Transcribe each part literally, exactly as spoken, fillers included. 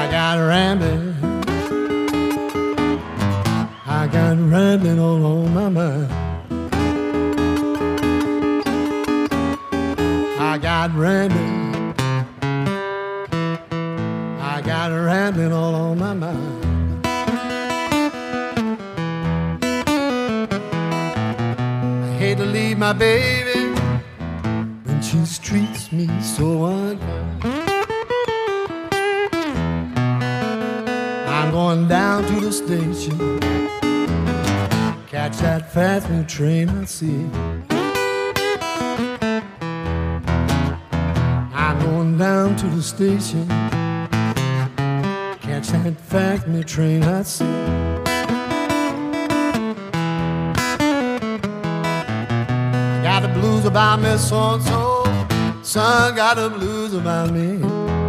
I got rambling, I got rambling all on my mind. I got rambling, I got rambling all on my mind. I hate to leave my baby when she treats me so unkind. I'm going down to the station, catch that fast new train I see. I'm going down to the station, catch that fast new train I see. I got the blues about me so-and-so, son got the blues about me.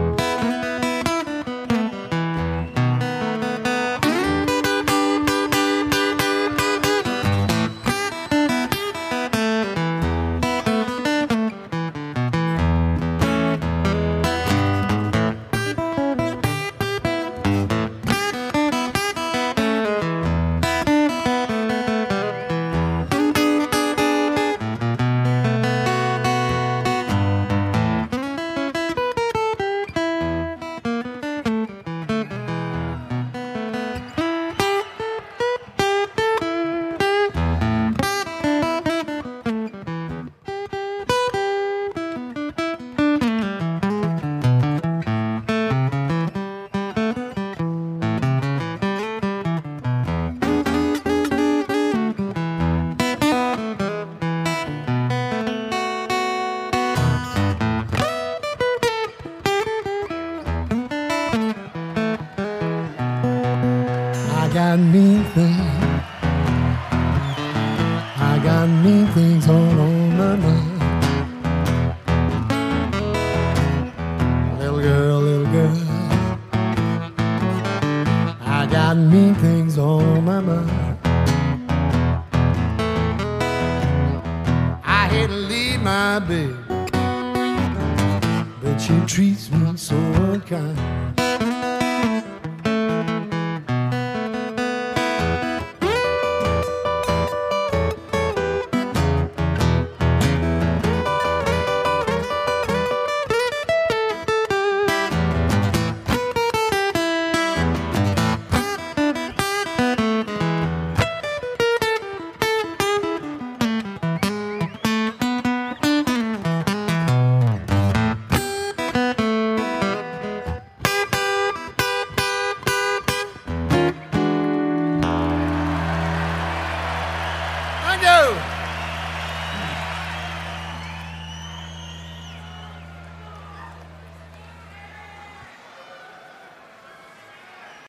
I got mean things, I got mean things all on my mind. Little girl, little girl, I got mean things all on my mind. I hate to leave my baby, but she treats me so unkind.